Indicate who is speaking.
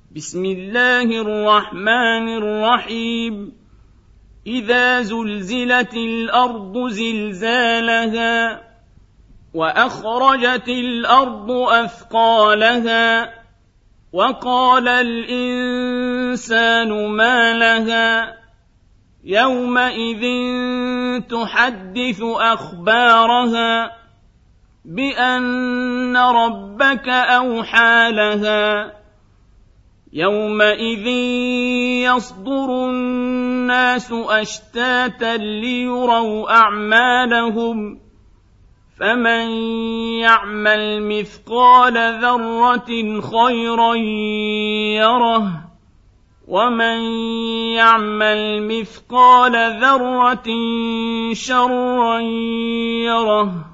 Speaker 1: بسم الله الرحمن الرحيم إذا زلزلت الأرض زلزالها وأخرجت الأرض أثقالها وقال الإنسان ما لها يومئذ تحدث أخبارها بأن ربك أوحى لها يومئذ يصدر الناس أشتاتا ليروا أعمالهم فمن يعمل مثقال ذرة خيرا يره ومن يعمل مثقال ذرة شرا يره